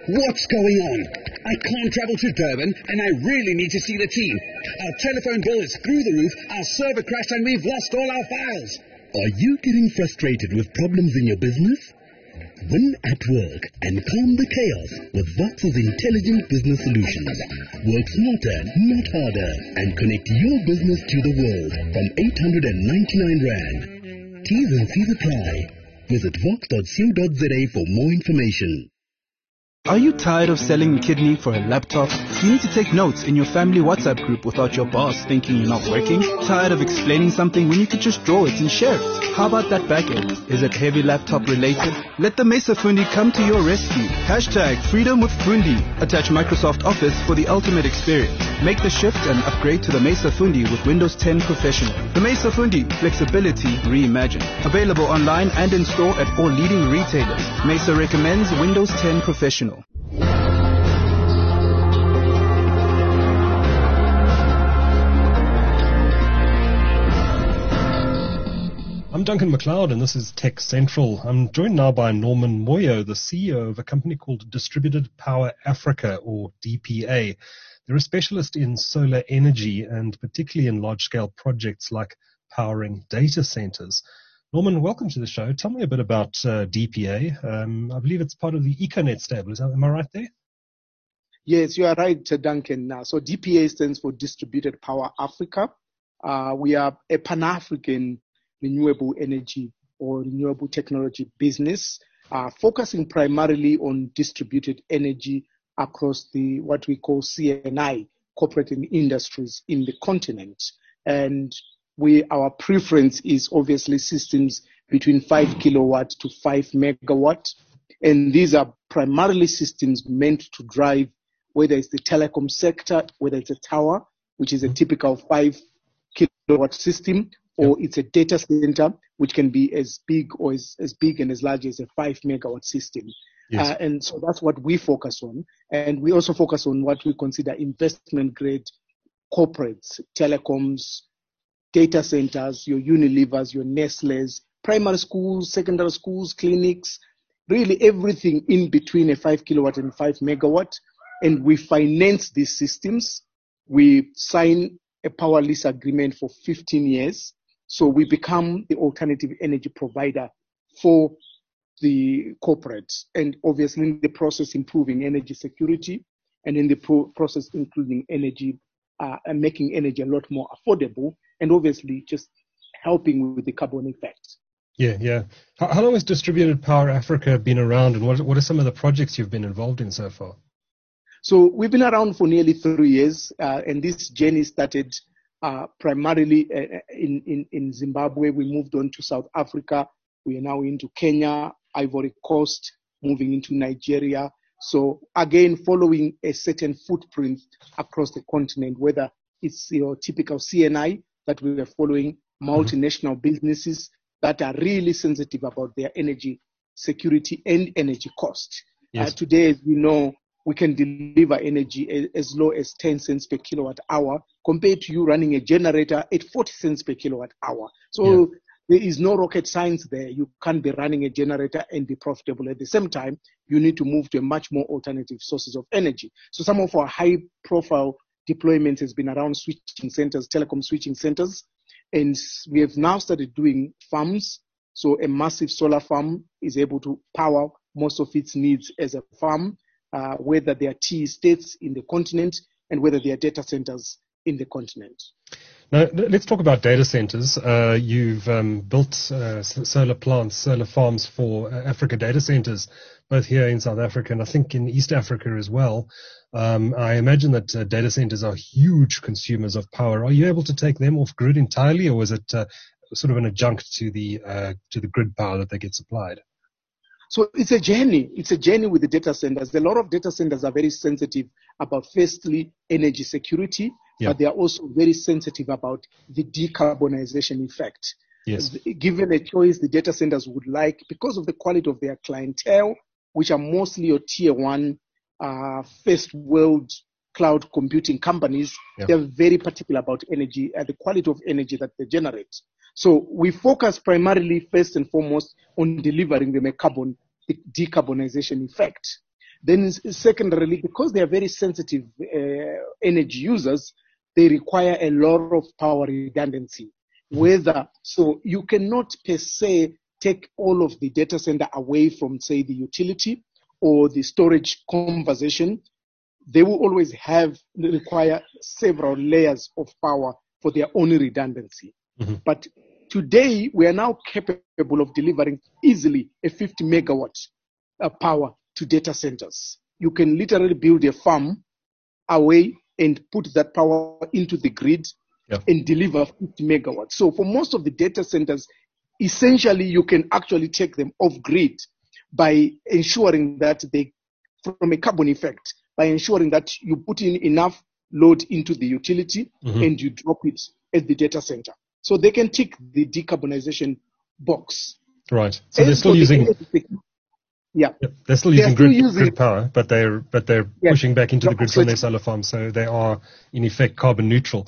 What's going on? I can't travel to Durban and I really need to see the team. Our telephone bill is through the roof, our server crashed and we've lost all our files. Are you getting frustrated with problems in your business? Win at work and calm the chaos with Vox's intelligent business solutions. Work smarter, not harder, and connect your business to the world from 899 Rand. T's and C's apply. Visit vox.co.za for more information. Are you tired of selling a kidney for a laptop? Do you need to take notes in your family WhatsApp group without your boss thinking you're not working? Tired of explaining something when you could just draw it and share it? How about that back end? Is it heavy laptop related? Let the Mesa Fundi come to your rescue. Hashtag Freedom with Fundi. Attach Microsoft Office for the ultimate experience. Make the shift and upgrade to the Mesa Fundi with Windows 10 Professional. The Mesa Fundi, flexibility reimagined. Available online and in store at all leading retailers. Mesa recommends Windows 10 Professional. I'm Duncan McLeod, and this is Tech Central. I'm joined now by Norman Moyo, the CEO of a company called Distributed Power Africa, or DPA. They're a specialist in solar energy and particularly in large-scale projects like powering data centers. Norman, welcome to the show. Tell me a bit about DPA. I believe it's part of the Econet stable. Am I right there? Yes, you are right, Duncan. So DPA stands for Distributed Power Africa. We are a Pan-African renewable energy or renewable technology business, focusing primarily on distributed energy across the what we call CNI, corporate and industries in the continent. And our preference is obviously systems between 5 kilowatt to 5 megawatt. And these are primarily systems meant to drive, whether it's the telecom sector, whether it's a tower, which is a typical 5 kilowatt system, or it's a data center, which can be as big or as big and as large as a 5 megawatt system. Yes. And so that's what we focus on. And we also focus on what we consider investment grade corporates, telecoms, data centers, your Unilevers, your Nestles, primary schools, secondary schools, clinics, really everything in between a 5 kilowatt and 5 megawatt. And we finance these systems. We sign a power lease agreement for 15 years. So we become the alternative energy provider for the corporates, and obviously in the process improving energy security, and in the process including energy and making energy a lot more affordable, and obviously just helping with the carbon effect. Yeah. How long has Distributed Power Africa been around, and what are some of the projects you've been involved in so far? So we've been around for nearly 3 years, and this journey started primarily in Zimbabwe. We moved on to South Africa. We are now into Kenya, Ivory Coast, moving into Nigeria. So again, following a certain footprint across the continent, whether it's your typical CNI that we are following, multinational businesses that are really sensitive about their energy security and energy cost. Yes. Today, as we know, we can deliver energy as low as 10 cents per kilowatt hour compared to you running a generator at 40 cents per kilowatt hour. So there is no rocket science there. You can't be running a generator and be profitable. At the same time, you need to move to a much more alternative sources of energy. So some of our high profile deployments has been around switching centers, telecom switching centers. And we have now started doing farms. So a massive solar farm is able to power most of its needs as a farm. Whether they are T estates in the continent and whether they are data centers in the continent. Now, let's talk about data centers. You've built solar plants, solar farms for Africa data centers, both here in South Africa and I think in East Africa as well. I imagine that data centers are huge consumers of power. Are you able to take them off grid entirely, or is it sort of an adjunct to the grid power that they get supplied? So it's a journey. It's a journey with the data centers. A lot of data centers are very sensitive about, firstly, energy security, but they are also very sensitive about the decarbonization effect. Yes. Given a choice, the data centers would like, because of the quality of their clientele, which are mostly your tier one, first world cloud computing companies, they're very particular about energy and the quality of energy that they generate. So we focus primarily, first and foremost, on delivering them a decarbonization effect. Then secondarily, because they are very sensitive energy users, they require a lot of power redundancy. So you cannot per se take all of the data center away from, say, the utility or the storage conversation. They will always require several layers of power for their own redundancy. But today, we are now capable of delivering easily a 50 megawatt power to data centers. You can literally build a farm away and put that power into the grid and deliver 50 megawatts. So for most of the data centers, essentially you can actually take them off grid by ensuring that from a carbon effect, by ensuring that you put in enough load into the utility and you drop it at the data center. So they can tick the decarbonization box. Right. So they're still using... They're still using grid power, but they're pushing back into the grid from their solar farms, so they are in effect carbon neutral.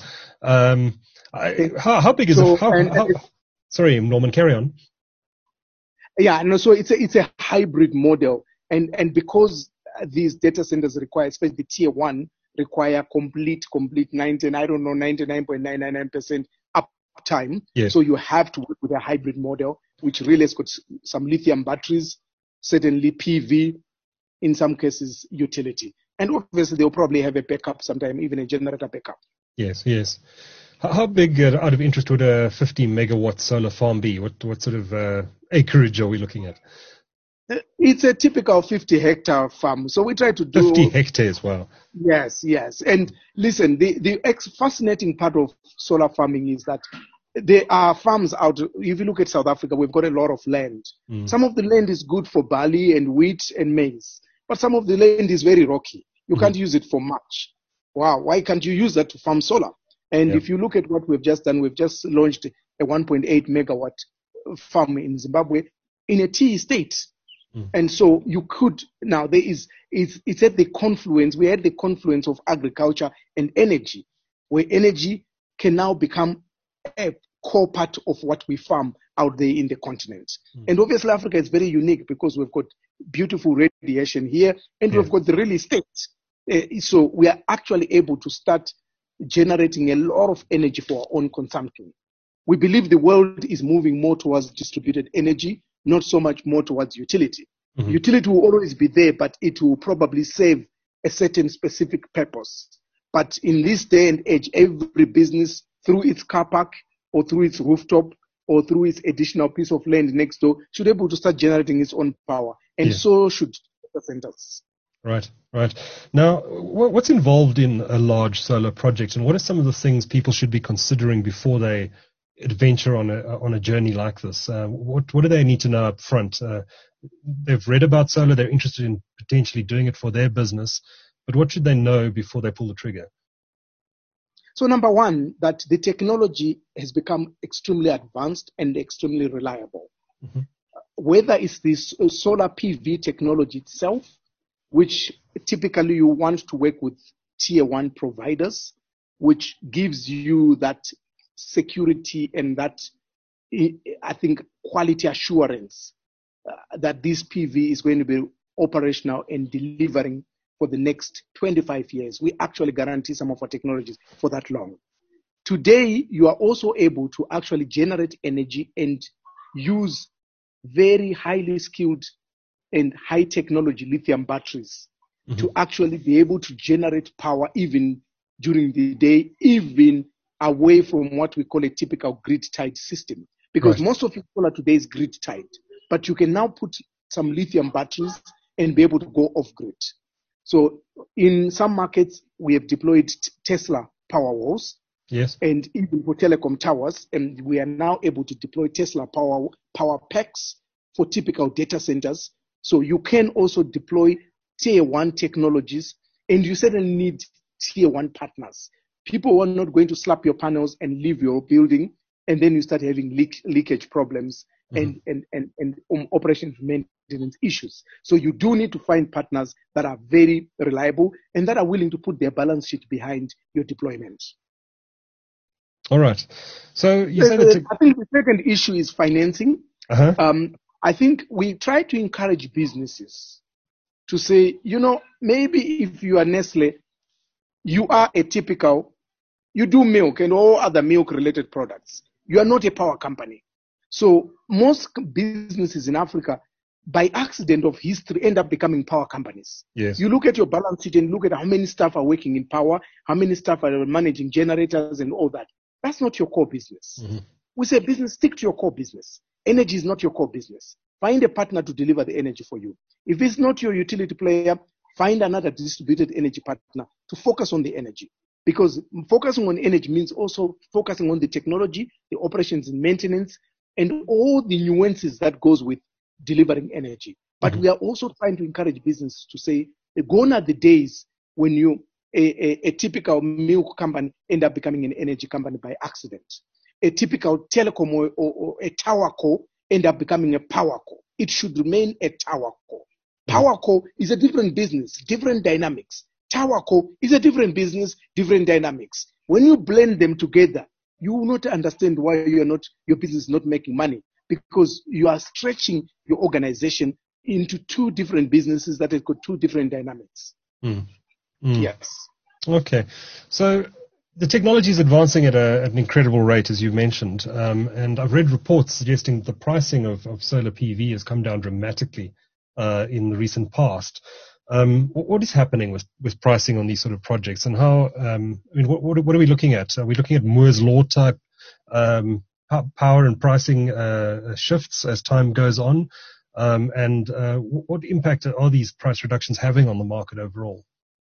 How big is it? Sorry, Norman, carry on. So it's a hybrid model, and because these data centers require, especially the tier 1, require complete 99.999% uptime. Yes. So you have to work with a hybrid model, which really has got some lithium batteries, certainly PV, in some cases utility. And obviously they'll probably have a backup sometime, even a generator backup. Yes. How big, out of interest, would a 50 megawatt solar farm be? What sort of acreage are we looking at? It's a typical 50 hectare farm. So we try to do 50 hectares. Wow. Yes. And listen, the fascinating part of solar farming is that there are farms out. If you look at South Africa, we've got a lot of land. Some of the land is good for barley and wheat and maize, but some of the land is very rocky. You can't use it for much. Wow, why can't you use that to farm solar? And if you look at what we've just done, we've just launched a 1.8 megawatt farm in Zimbabwe in a tea estate. And so you could, now it's at the confluence, we're at the confluence of agriculture and energy, where energy can now become a core part of what we farm out there in the continent. And obviously Africa is very unique because we've got beautiful radiation here and we've got the real estate. So we are actually able to start generating a lot of energy for our own consumption. We believe the world is moving more towards distributed energy, not so much more towards utility. Utility will always be there, but it will probably serve a certain specific purpose. But in this day and age, every business, through its car park or through its rooftop or through its additional piece of land next door, should be able to start generating its own power. And so should data centers. Right. Now, what's involved in a large solar project, and what are some of the things people should be considering before they adventure on a journey like this? What do they need to know up front? They've read about solar, they're interested in potentially doing it for their business, but what should they know before they pull the trigger? So number one, that the technology has become extremely advanced and extremely reliable. Whether it's this solar PV technology itself, which typically you want to work with tier 1 providers, which gives you that security and that, I think, quality assurance that this PV is going to be operational and delivering for the next 25 years. We actually guarantee some of our technologies for that long. Today, you are also able to actually generate energy and use very highly skilled and high technology lithium batteries to actually be able to generate power even during the day, even away from what we call a typical grid-tied system. Because most of your solar today is grid-tied, but you can now put some lithium batteries and be able to go off-grid. So in some markets, we have deployed Tesla power walls. Yes. And even for telecom towers, and we are now able to deploy Tesla power packs for typical data centers. So you can also deploy tier 1 technologies, and you certainly need tier 1 partners. People who are not going to slap your panels and leave your building, and then you start having leakage problems and operations maintenance issues. So you do need to find partners that are very reliable and that are willing to put their balance sheet behind your deployment. All right. So you said I think the second issue is financing. I think we try to encourage businesses to say, maybe if you are Nestle, you are a typical, you do milk and all other milk-related products. You are not a power company. So most businesses in Africa, by accident of history, end up becoming power companies. Yes. You look at your balance sheet and look at how many staff are working in power, how many staff are managing generators and all that. That's not your core business. Mm-hmm. We say business, stick to your core business. Energy is not your core business. Find a partner to deliver the energy for you. If it's not your utility player, find another distributed energy partner to focus on the energy. Because focusing on energy means also focusing on the technology, the operations and maintenance, and all the nuances that goes with delivering energy. But we are also trying to encourage business to say, gone are the days when a typical milk company end up becoming an energy company by accident. A typical telecom or a tower co end up becoming a power co. It should remain a tower co. Power co is a different business, different dynamics. Tower co is a different business, different dynamics. When you blend them together, you will not understand why your business is not making money, because you are stretching your organization into two different businesses that have got two different dynamics. Yes. Okay. So the technology is advancing at an incredible rate, as you mentioned. And I've read reports suggesting the pricing of solar PV has come down dramatically in the recent past. What is happening with pricing on these sort of projects, and how? What are we looking at? Are we looking at Moore's law type power and pricing shifts as time goes on? And what impact are these price reductions having on the market overall?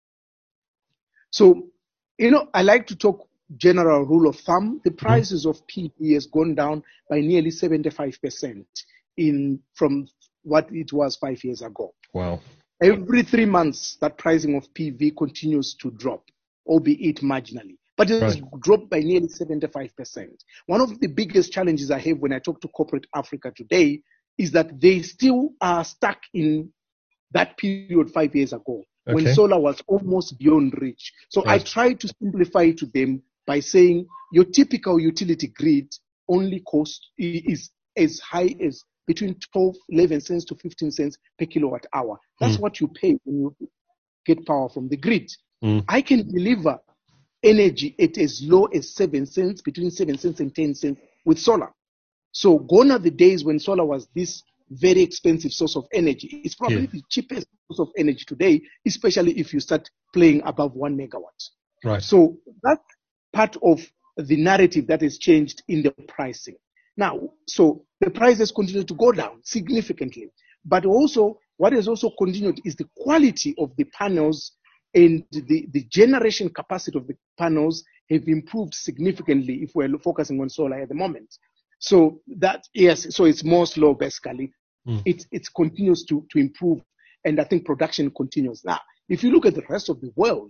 So, I like to talk general rule of thumb. The prices of PV has gone down by nearly 75% from what it was 5 years ago. Wow. Every 3 months, that pricing of PV continues to drop, albeit marginally. But it has dropped by nearly 75%. One of the biggest challenges I have when I talk to corporate Africa today is that they still are stuck in that period 5 years ago, when solar was almost beyond reach. So I try to simplify to them by saying your typical utility grid only cost is as high as between 11 cents to 15 cents per kilowatt hour. That's what you pay when you get power from the grid. I can deliver energy at as low as 7 cents, between 7 cents and 10 cents with solar. So gone are the days when solar was this very expensive source of energy. It's probably the cheapest source of energy today, especially if you start playing above 1 megawatt. Right. So that's part of the narrative that has changed in the pricing. Now, so the prices continue to go down significantly. But also, what has also continued is the quality of the panels, and the generation capacity of the panels have improved significantly if we're focusing on solar at the moment. So that, so it's more slow basically. It continues to improve, and I think production continues. Now, if you look at the rest of the world,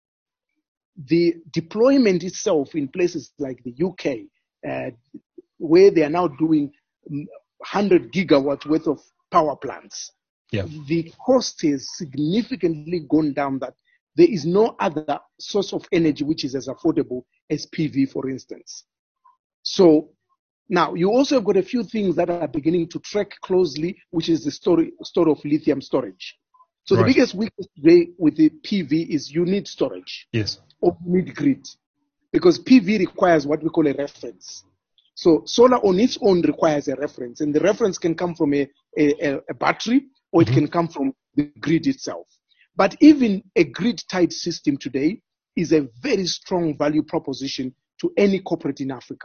the deployment itself in places like the UK, where they are now doing 100 gigawatts worth of power plants, the cost has significantly gone down, that there is no other source of energy which is as affordable as PV, for instance. So now you also have got a few things that are beginning to track closely, which is the story of lithium storage. So the biggest weakness today with the PV is you need storage. Yes. Or you need grid, because PV requires what we call a reference. So solar on its own requires a reference, and the reference can come from a battery, or it can come from the grid itself. But even a grid-tied system today is a very strong value proposition to any corporate in Africa.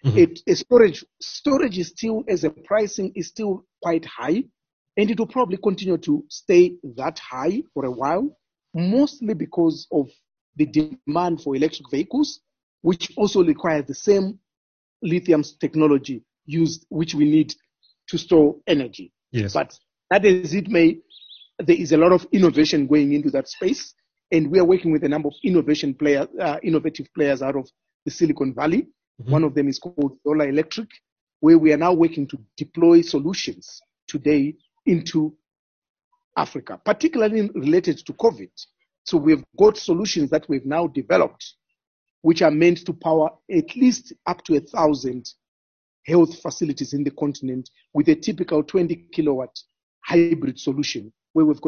Storage is still, as a pricing, is still quite high, and it will probably continue to stay that high for a while, mostly because of the demand for electric vehicles, which also requires the same lithium technology used, which we need to store energy. Yes. But that as it may, there is a lot of innovation going into that space, and we are working with a number of innovative players out of the Silicon Valley. One of them is called Solar Electric, where we are now working to deploy solutions today into Africa, particularly related to COVID. So we've got solutions that we've now developed, which are meant to power at least up to 1,000 health facilities in the continent with a typical 20 kilowatt hybrid solution, where we've got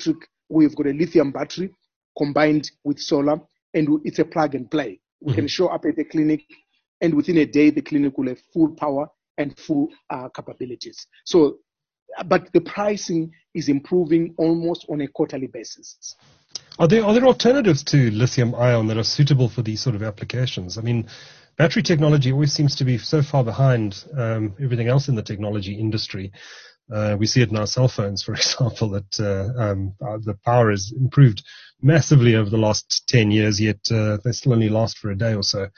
a lithium battery combined with solar, and it's a plug and play. We can show up at the clinic, and within a day, the clinic will have full power and full capabilities. So, but the pricing is improving almost on a quarterly basis. Are there alternatives to lithium ion that are suitable for these sort of applications? I mean, battery technology always seems to be so far behind everything else in the technology industry. We see it in our cell phones, for example, that the power has improved massively over the last 10 years, yet they still only last for a day or so.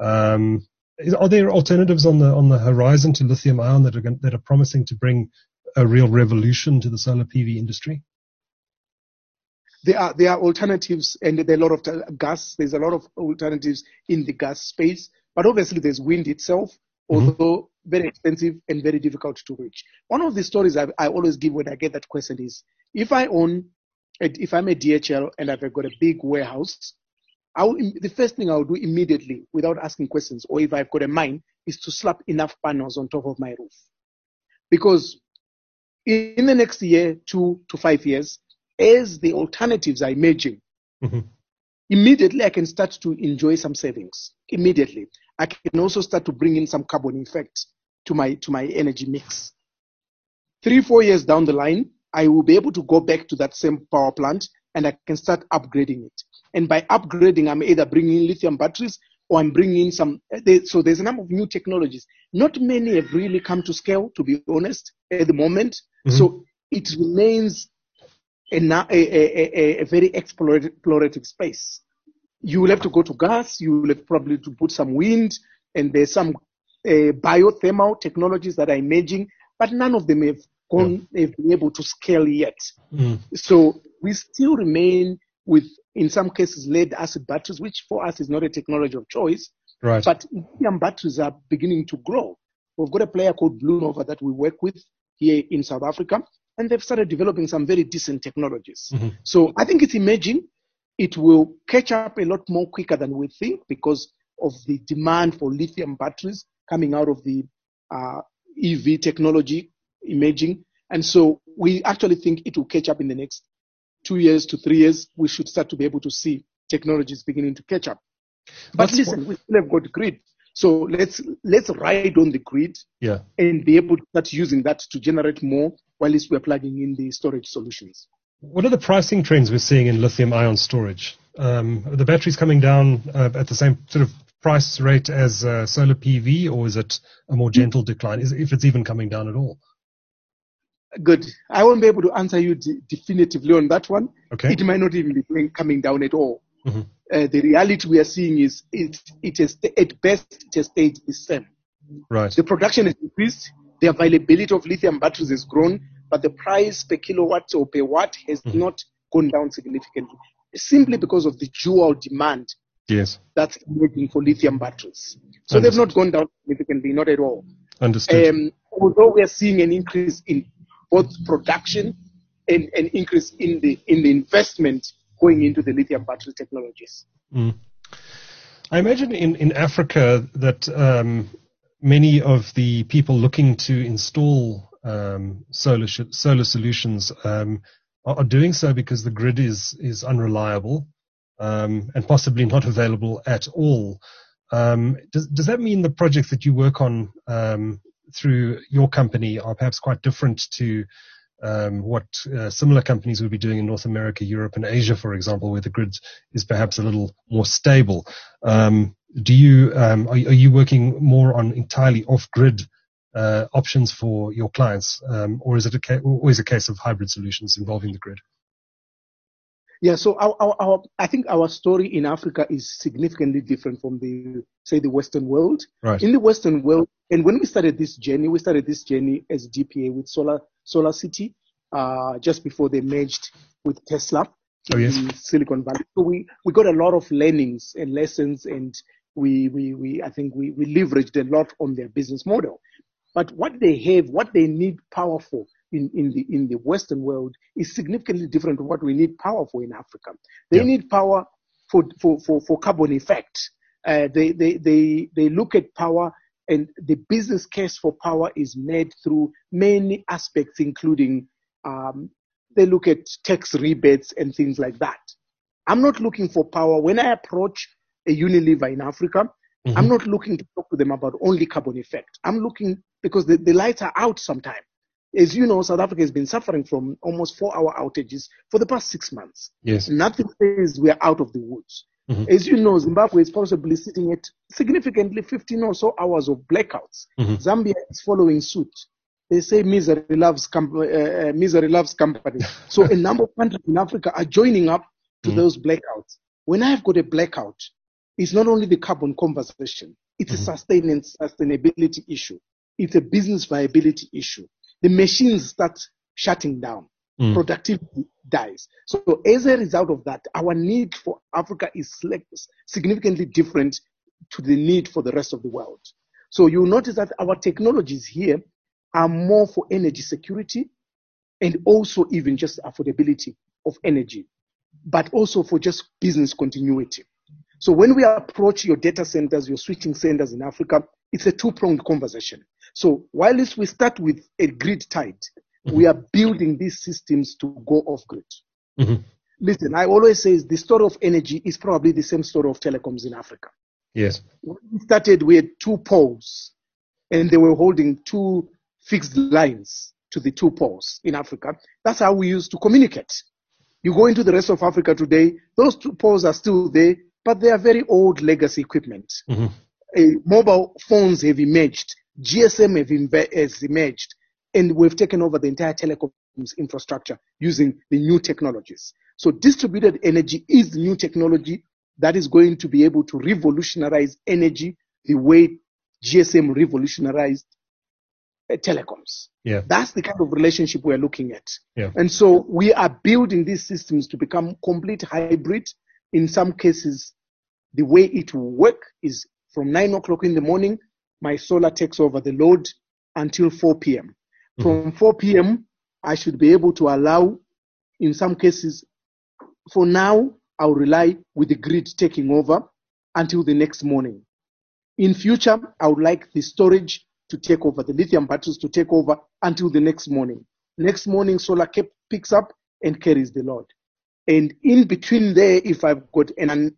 Are there alternatives on the horizon to lithium ion that are promising to bring a real revolution to the solar PV industry? There are alternatives, and there are a lot of gas. There's a lot of alternatives in the gas space, but obviously there's wind itself, although very expensive and very difficult to reach. One of the stories I always give when I get that question is, if I'm a DHL and I've got a big warehouse, the first thing I'll do immediately, without asking questions, or if I've got a mine, is to slap enough panels on top of my roof. Because in the next year, 2 to 5 years, as the alternatives are emerging, immediately I can start to enjoy some savings. Immediately, I can also start to bring in some carbon effect to my energy mix. 3-4 years down the line, I will be able to go back to that same power plant and I can start upgrading it. And by upgrading, I'm either bringing in lithium batteries or I'm bringing in some. So there's a number of new technologies. Not many have really come to scale, to be honest, at the moment. So it remains a very explorative space. You will have to go to gas. You will have probably to put some wind, and there's some biothermal technologies that are emerging, but none of them have been able to scale yet. So we still remain with, in some cases, lead acid batteries, which for us is not a technology of choice. Right. But lithium batteries are beginning to grow. We've got a player called Blue Nova that we work with here in South Africa, and they've started developing some very decent technologies. So I think it's emerging. It will catch up a lot more quicker than we think because of the demand for lithium batteries coming out of the EV technology emerging. And so we actually think it will catch up in the next 2 years to 3 years. We should start to be able to see technologies beginning to catch up. But listen, we still have got grid. So let's ride on the grid and be able to start using that to generate more while we're plugging in the storage solutions. What are the pricing trends we're seeing in lithium-ion storage? Are the batteries coming down at the same sort of price rate as solar PV, or is it a more gentle decline, if it's even coming down at all? Good. I won't be able to answer you definitively on that one. Okay. It might not even be coming down at all. The reality we are seeing is it has, at best, it has stayed the same. Right. The production has increased. The availability of lithium batteries has grown, but the price per kilowatt or per watt has not gone down significantly, simply because of the dual demand that's emerging for lithium batteries. So they've not gone down significantly, not at all. Understood. Although we are seeing an increase in both production and an increase in the investment going into the lithium battery technologies. I imagine in Africa that many of the people looking to install solar solutions are doing so because the grid is unreliable and possibly not available at all. Does that mean the projects that you work on through your company are perhaps quite different to what similar companies would be doing in North America, Europe, and Asia, for example, where the grid is perhaps a little more stable? Are you working more on entirely off-grid options for your clients, or is it always a case of hybrid solutions involving the grid? Yeah, so I think our story in Africa is significantly different from the Western world. Right. In the Western world, and when we started this journey as DPA with Solar City, just before they merged with Tesla in Silicon Valley. So we got a lot of learnings and lessons, and we leveraged a lot on their business model. But what they need power for in the Western world is significantly different from what we need power for in Africa. They need power for carbon effect. They look at power, and the business case for power is made through many aspects, including They look at tax rebates and things like that. I'm not looking for power. When I approach a Unilever in Africa, I'm not looking to talk to them about only carbon effect. I'm looking because the lights are out sometime. As you know, South Africa has been suffering from almost 4-hour outages for the past 6 months. Yes. Nothing says we are out of the woods. As you know, Zimbabwe is possibly sitting at significantly 15 or so hours of blackouts. Zambia is following suit. They say misery loves company. So a number of countries in Africa are joining up to those blackouts. When I've got a blackout, it's not only the carbon conversation, it's a sustainability issue. It's a business viability issue. The machines start shutting down. Productivity dies. So as a result of that, our need for Africa is significantly different to the need for the rest of the world. So you'll notice that our technologies here are more for energy security and also even just affordability of energy, but also for just business continuity. So when we approach your data centers, your switching centers in Africa, it's a two-pronged conversation. So while we start with a grid tied, we are building these systems to go off grid. Listen, I always say the story of energy is probably the same story of telecoms in Africa. Yes. When we started, we had 2 poles, and they were holding 2 fixed lines to the 2 poles in Africa. That's how we used to communicate. You go into the rest of Africa today, those 2 poles are still there, but they are very old legacy equipment. Mobile phones have emerged. GSM has emerged. And we've taken over the entire telecoms infrastructure using the new technologies. So distributed energy is the new technology that is going to be able to revolutionize energy the way GSM revolutionized telecoms. Yeah. That's the kind of relationship we're looking at. Yeah. And so we are building these systems to become complete hybrid. In some cases, the way it will work is from 9 o'clock in the morning, my solar takes over the load until 4 p.m. From 4 p.m., I should be able to allow, in some cases, for now, I'll rely with the grid taking over until the next morning. In future, I would like the storage to take over, the lithium batteries to take over until the next morning. Next morning, solar picks up and carries the load. And in between there, if I've got an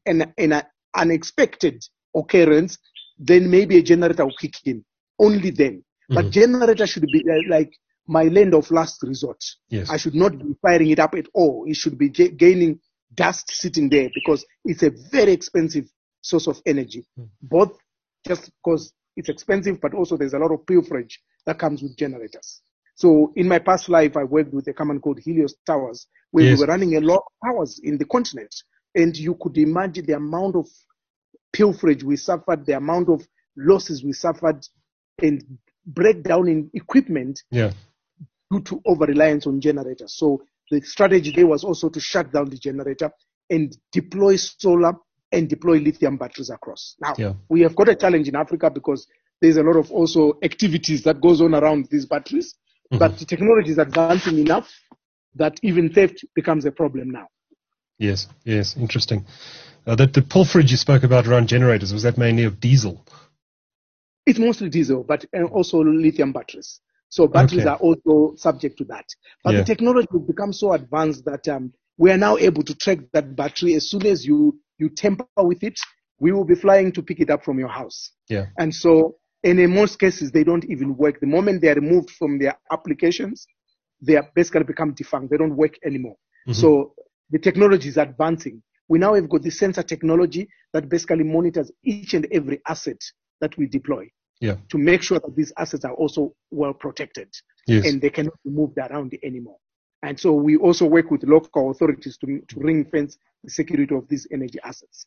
unexpected occurrence, then maybe a generator will kick in. Only then. But generator should be like my land of last resort. Yes. I should not be firing it up at all. It should be gaining dust sitting there because it's a very expensive source of energy. Both just because it's expensive, but also there's a lot of pilferage that comes with generators. So in my past life, I worked with a company called Helios Towers, where we were running a lot of towers in the continent. And you could imagine the amount of pilferage we suffered, the amount of losses we suffered, and breakdown in equipment due to over-reliance on generators. So the strategy there was also to shut down the generator and deploy solar and deploy lithium batteries across. Now, we have got a challenge in Africa because there's a lot of also activities that goes on around these batteries, but the technology is advancing enough that even theft becomes a problem now. Yes, interesting. The pilferage you spoke about around generators, was that mainly of diesel? It's mostly diesel, but also lithium batteries. So batteries are also subject to that. But the technology has become so advanced that we are now able to track that battery. As soon as you tamper with it, we will be flying to pick it up from your house. And so, and in most cases, they don't even work. The moment they are removed from their applications, they are basically become defunct. They don't work anymore. So the technology is advancing. We now have got the sensor technology that basically monitors each and every asset that we deploy to make sure that these assets are also well protected and they cannot be moved around anymore. And so we also work with local authorities to ring fence the security of these energy assets.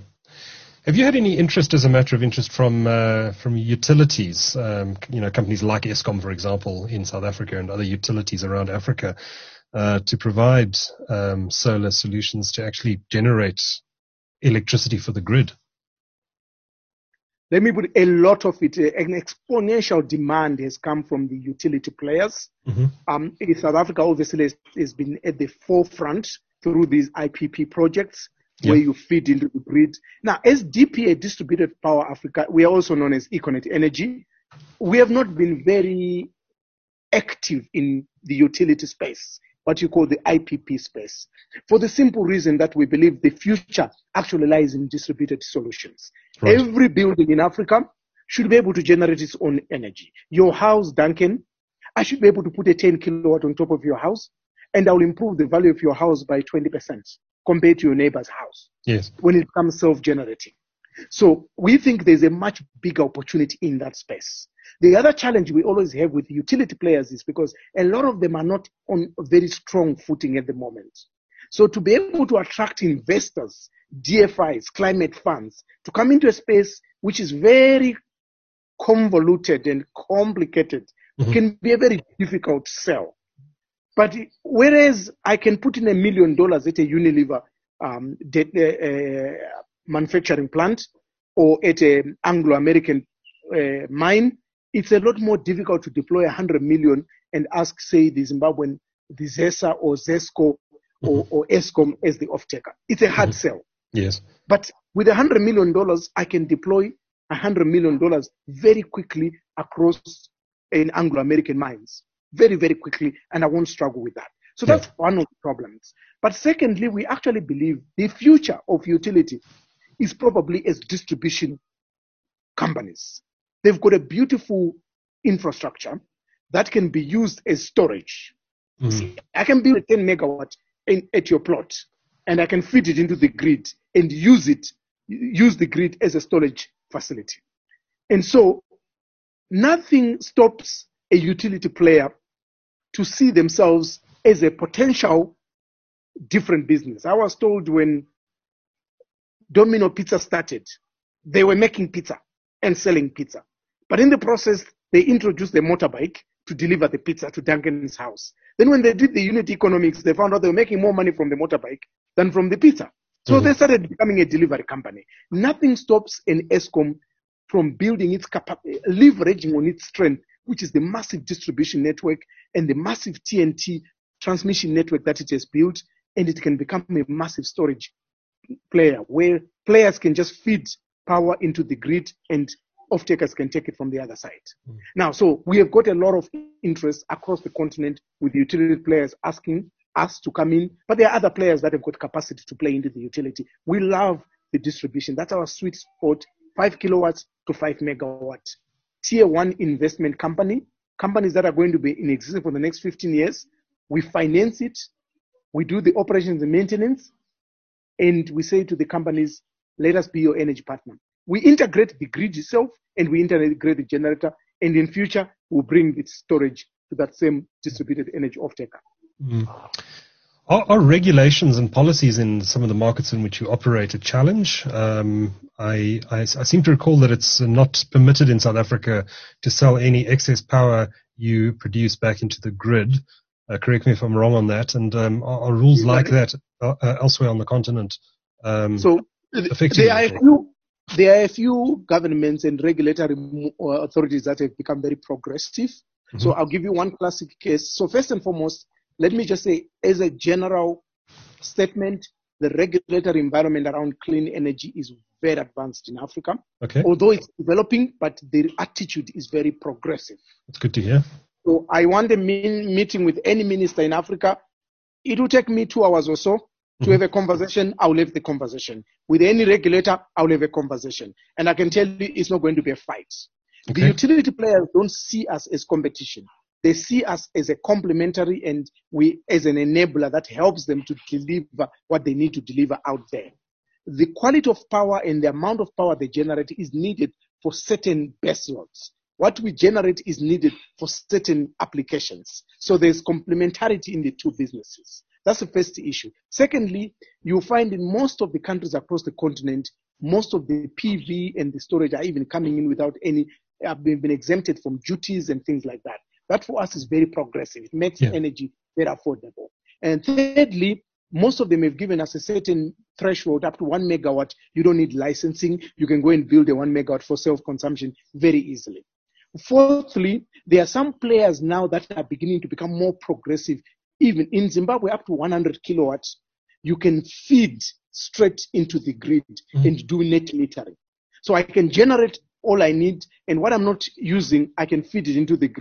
Have you had any interest, as a matter of interest, from utilities, companies like Eskom, for example, in South Africa and other utilities around Africa, to provide solar solutions to actually generate electricity for the grid? Let me put a lot of it. An exponential demand has come from the utility players. South Africa obviously has been at the forefront through these IPP projects where you feed into the grid. Now, as DPA, Distributed Power Africa, we are also known as Econet Energy. We have not been very active in the utility space what you call the IPP space, for the simple reason that we believe the future actually lies in distributed solutions. Right. Every building in Africa should be able to generate its own energy. Your house, Duncan, I should be able to put a 10 kilowatt on top of your house, and I will improve the value of your house by 20% compared to your neighbor's house. Yes. When it becomes self-generating. So we think there's a much bigger opportunity in that space. The other challenge we always have with utility players is because a lot of them are not on a very strong footing at the moment. So to be able to attract investors, DFIs, climate funds, to come into a space which is very convoluted and complicated, can be a very difficult sell. But whereas I can put in $1 million at a Unilever manufacturing plant or at an Anglo-American mine, it's a lot more difficult to deploy 100 million and ask, say, the Zimbabwean, the ZESA or ZESCO or ESCOM as the off-taker. It's a hard sell. Yes. But with $100 million, I can deploy $100 million very quickly across in Anglo-American mines, very, very quickly, and I won't struggle with that. So that's one of the problems. But secondly, we actually believe the future of utility is probably as distribution companies. They've got a beautiful infrastructure that can be used as storage. See, I can build a 10 megawatt at your plot, and I can feed it into the grid and use the grid as a storage facility. And so nothing stops a utility player to see themselves as a potential different business. I was told when Domino Pizza started, they were making pizza and selling pizza. But in the process, they introduced the motorbike to deliver the pizza to Duncan's house. Then when they did the unit economics, they found out they were making more money from the motorbike than from the pizza. So they started becoming a delivery company. Nothing stops an ESCOM from building its capacity, leveraging on its strength, which is the massive distribution network and the massive TNT transmission network that it has built, and it can become a massive storage player where players can just feed power into the grid and off-takers can take it from the other side. Now, so we have got a lot of interest across the continent with utility players asking us to come in, but there are other players that have got capacity to play into the utility. We love the distribution. That's our sweet spot, 5 kilowatts to 5 megawatts. Tier 1 investment companies that are going to be in existence for the next 15 years. We finance it. We do the operations and maintenance. And we say to the companies, let us be your energy partner. We integrate the grid itself and we integrate the generator. And in future, we'll bring its storage to that same distributed energy off-taker. Are regulations and policies in some of the markets in which you operate a challenge? I seem to recall that it's not permitted in South Africa to sell any excess power you produce back into the grid. Correct me if I'm wrong on that. And are rules like that elsewhere on the continent? So there are a few governments and regulatory authorities that have become very progressive. So I'll give you one classic case. So first and foremost, let me just say, as a general statement, the regulatory environment around clean energy is very advanced in Africa. Okay. Although it's developing, but the attitude is very progressive. That's good to hear. So I want a meeting with any minister in Africa. It will take me 2 hours or so to have a conversation. I will have the conversation. With any regulator, I will have a conversation. And I can tell you it's not going to be a fight. Okay. The utility players don't see us as competition. They see us as a complementary and we as an enabler that helps them to deliver what they need to deliver out there. The quality of power and the amount of power they generate is needed for certain base loads. What we generate is needed for certain applications. So there's complementarity in the two businesses. That's the first issue. Secondly, you'll find in most of the countries across the continent, most of the PV and the storage are even coming in without any, have been exempted from duties and things like that. That for us is very progressive. It makes energy very affordable. And thirdly, most of them have given us a certain threshold up to 1 megawatt. You don't need licensing. You can go and build a 1 megawatt for self-consumption very easily. Fourthly, there are some players now that are beginning to become more progressive. Even in Zimbabwe, up to 100 kilowatts, you can feed straight into the grid and do net metering. So I can generate all I need, and what I'm not using, I can feed it into the grid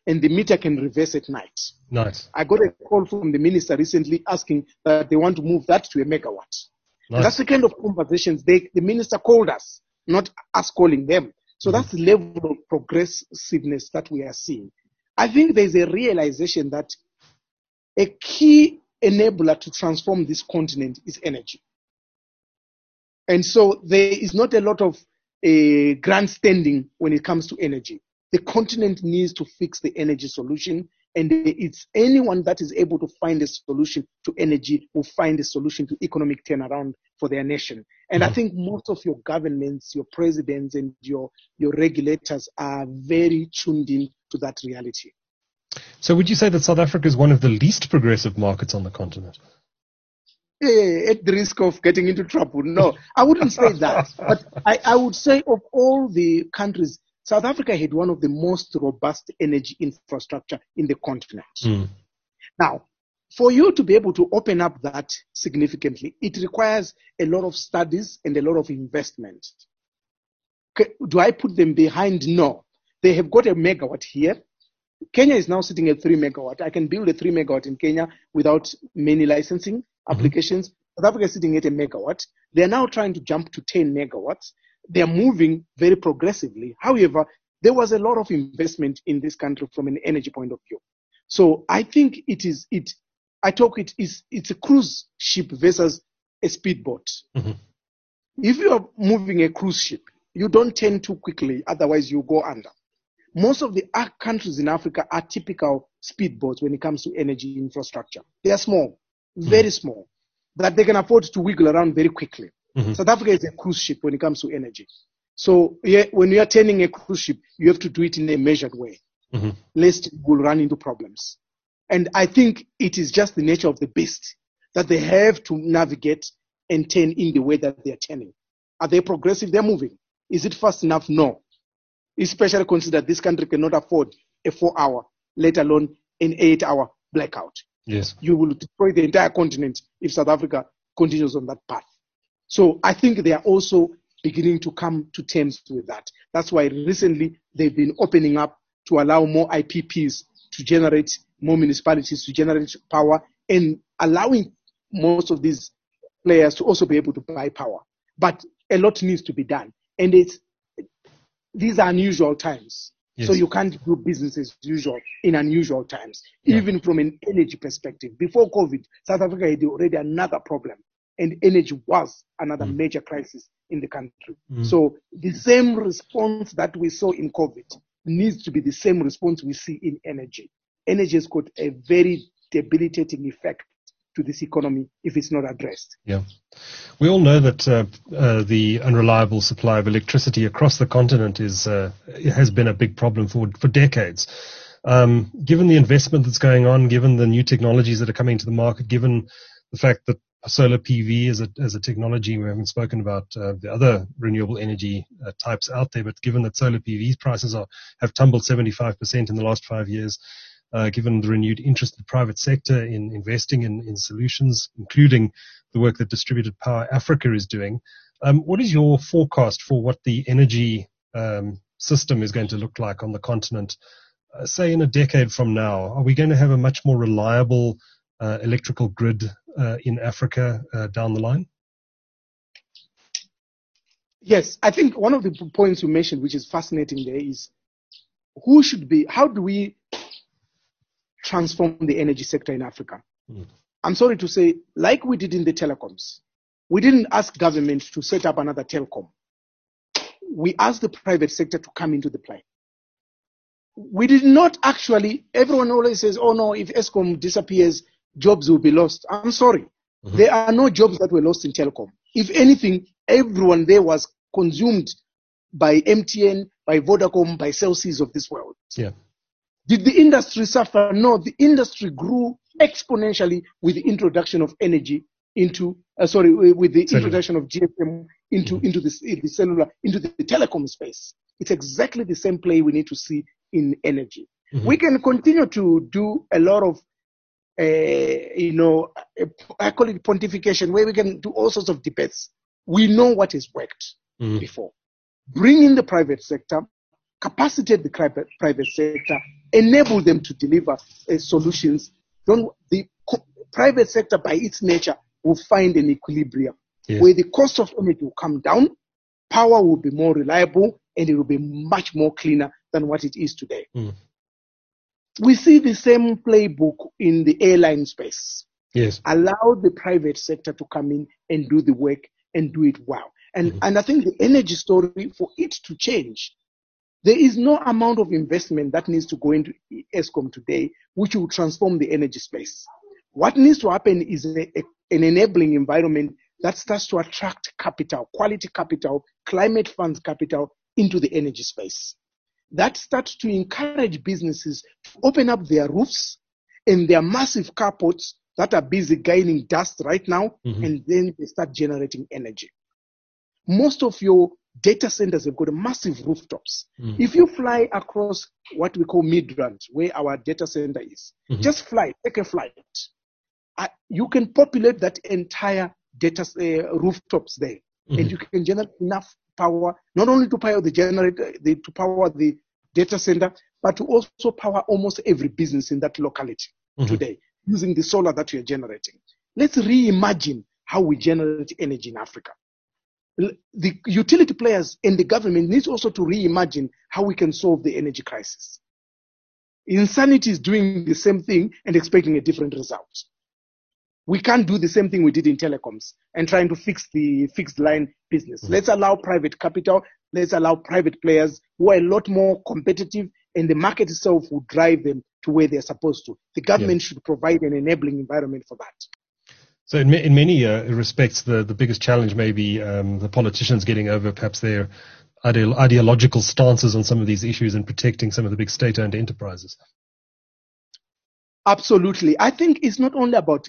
and the meter can reverse at night. Nice. I got a call from the minister recently asking that they want to move that to a megawatt. Nice. And that's the kind of conversations the minister called us, not us calling them. So that's the level of progressiveness that we are seeing. I think there's a realization that a key enabler to transform this continent is energy. And so there is not a lot of grandstanding when it comes to energy. The continent needs to fix the energy solution, and it's anyone that is able to find a solution to energy will find a solution to economic turnaround for their nation. And I think most of your governments, your presidents, and your regulators are very tuned in to that reality. So would you say that South Africa is one of the least progressive markets on the continent? At the risk of getting into trouble, no, I wouldn't say that. But I would say of all the countries, South Africa had one of the most robust energy infrastructure in the continent. Now, for you to be able to open up that significantly, it requires a lot of studies and a lot of investment. Do I put them behind? No. They have got a megawatt here. Kenya is now sitting at 3 megawatt. I can build a 3 megawatt in Kenya without many licensing applications. South Africa is sitting at a megawatt. They are now trying to jump to 10 megawatts. They are moving very progressively. However, there was a lot of investment in this country from an energy point of view. So I think it's a cruise ship versus a speedboat. If you are moving a cruise ship, you don't turn too quickly, otherwise you go under. Most of the countries in Africa are typical speedboats when it comes to energy infrastructure. They are small, very small, that they can afford to wiggle around very quickly. South Africa is a cruise ship when it comes to energy. So when you are turning a cruise ship, you have to do it in a measured way, lest you will run into problems. And I think it is just the nature of the beast that they have to navigate and turn in the way that they are turning. Are they progressive? They're moving. Is it fast enough? No. Especially consider this country cannot afford a 4-hour, let alone an 8-hour blackout. Yes. You will destroy the entire continent if South Africa continues on that path. So I think they are also beginning to come to terms with that. That's why recently they've been opening up to allow more IPPs to generate, more municipalities to generate power, and allowing most of these players to also be able to buy power. But a lot needs to be done. And these are unusual times. Yes. So you can't do business as usual in unusual times, even from an energy perspective. Before COVID, South Africa had already another problem, and energy was another major crisis in the country. So the same response that we saw in COVID needs to be the same response we see in energy. Energy has got a very debilitating effect to this economy if it's not addressed. Yeah. We all know that the unreliable supply of electricity across the continent has been a big problem for decades. Given the investment that's going on, given the new technologies that are coming to the market, given the fact that solar PV as a technology, we haven't spoken about the other renewable energy types out there, but given that solar PV prices have tumbled 75% in the last 5 years, given the renewed interest in the private sector in investing in solutions, including the work that Distributed Power Africa is doing. What is your forecast for what the energy system is going to look like on the continent, say in a decade from now? Are we going to have a much more reliable electrical grid in Africa down the line? Yes, I think one of the points you mentioned, which is fascinating there, is how do we transform the energy sector in Africa? I'm sorry to say, like we did in the telecoms, we didn't ask government to set up another telecom. We asked the private sector to come into the play. We did not actually, everyone always says, oh no, if Eskom disappears, jobs will be lost. I'm sorry. There are no jobs that were lost in telecom. If anything, everyone there was consumed by MTN, by Vodacom, by Cell Cs of this world. Yeah. Did the industry suffer? No, the industry grew exponentially with the introduction of energy with the introduction of GSM into the cellular, into the telecom space. It's exactly the same play we need to see in energy. We can continue to do a lot of, I call it pontification, where we can do all sorts of debates. We know what has worked before. Bring in the private sector, capacitate the private sector, enable them to deliver solutions. The private sector, by its nature, will find an equilibrium where the cost of energy will come down, power will be more reliable, and it will be much more cleaner than what it is today. We see the same playbook in the airline space. Yes. Allow the private sector to come in and do the work and do it well. And I think the energy story, for it to change, there is no amount of investment that needs to go into Eskom today which will transform the energy space. What needs to happen is an enabling environment that starts to attract capital, quality capital, climate funds capital into the energy space. That starts to encourage businesses to open up their roofs and their massive carports that are busy gaining dust right now, and then they start generating energy. Most of your data centers have got massive rooftops. If you fly across what we call Midrand, where our data center is, just fly, take a flight. You can populate that entire rooftops there, and you can generate enough power, not only to power the generator, to power the data center, but to also power almost every business in that locality today, using the solar that we are generating. Let's reimagine how we generate energy in Africa. The utility players and the government needs also to reimagine how we can solve the energy crisis. Insanity is doing the same thing and expecting a different result. We can't do the same thing we did in telecoms and trying to fix the fixed line business. Let's allow private capital. Let's allow private players who are a lot more competitive, and the market itself will drive them to where they're supposed to. The government should provide an enabling environment for that. So in many respects, the biggest challenge may be the politicians getting over perhaps their ideological stances on some of these issues and protecting some of the big state-owned enterprises. Absolutely. I think it's not only about,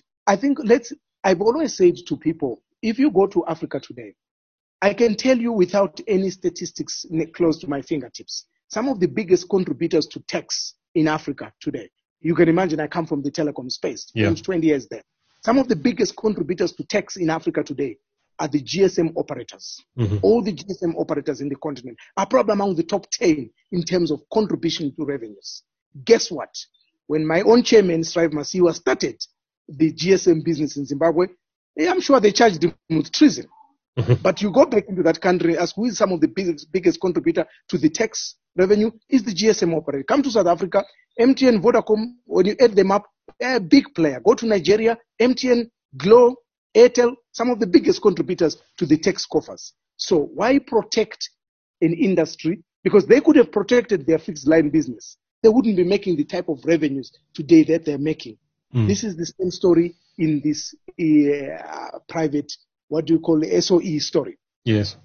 I've always said to people, if you go to Africa today, I can tell you without any statistics close to my fingertips, some of the biggest contributors to tax in Africa today. You can imagine I come from the telecom space, 20 years there. Some of the biggest contributors to tax in Africa today are the GSM operators. All the GSM operators in the continent are probably among the top 10 in terms of contribution to revenues. Guess what? When my own chairman, Strive Masiwa, started the GSM business in Zimbabwe, I'm sure they charged him with treason. But you go back into that country, ask who is some of the biggest contributor to the tax revenue, is the GSM operator. Come to South Africa, MTN, Vodacom, when you add them up, they're a big player. Go to Nigeria, MTN, Glo, Airtel, some of the biggest contributors to the tax coffers. So why protect an industry? Because they could have protected their fixed line business. They wouldn't be making the type of revenues today that they're making. This is the same story in this private, what do you call the SOE story? Yes.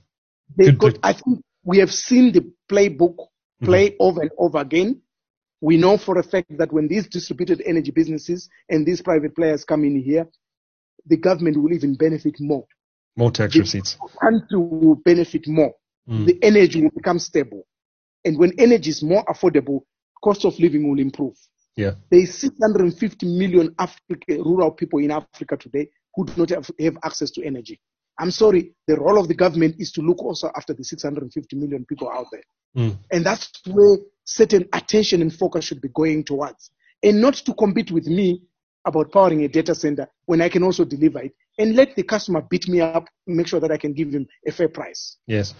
I think we have seen the playbook play over and over again. We know for a fact that when these distributed energy businesses and these private players come in here, the government will even benefit more. More tax receipts. The country will benefit more. The energy will become stable. And when energy is more affordable, cost of living will improve. Yeah. There is 650 million rural people in Africa today who do not have access to energy. I'm sorry, the role of the government is to look also after the 650 million people out there. And that's where certain attention and focus should be going towards. And not to compete with me about powering a data center when I can also deliver it. And let the customer beat me up, make sure that I can give him a fair price. Yes.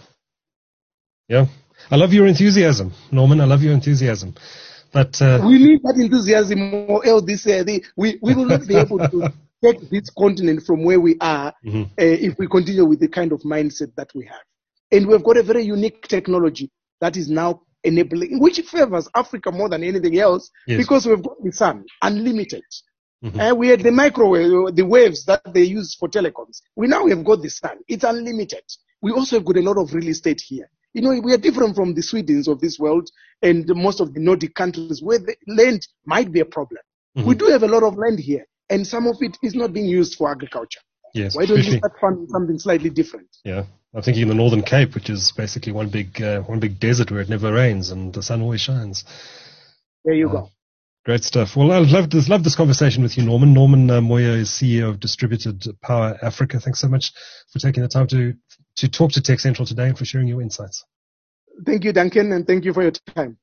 Yeah. I love your enthusiasm, Norman. I love your enthusiasm. But we need that enthusiasm, or else we will not be able to take this continent from where we are if we continue with the kind of mindset that we have. And we've got a very unique technology that is now enabling, which favors Africa more than anything else, because we've got the sun, unlimited. We had the microwave, the waves that they use for telecoms. We now have got the sun. It's unlimited. We also have got a lot of real estate here. You know, we are different from the Swedens of this world and most of the Nordic countries where the land might be a problem. We do have a lot of land here, and some of it is not being used for agriculture. Yes. Why don't we start funding something slightly different? Yeah. I'm thinking in the Northern Cape, which is basically one big desert where it never rains and the sun always shines. There you go. Great stuff. Well, I love this conversation with you, Norman. Norman Moyo is CEO of Distributed Power Africa. Thanks so much for taking the time to talk to Tech Central today and for sharing your insights. Thank you, Duncan, and thank you for your time.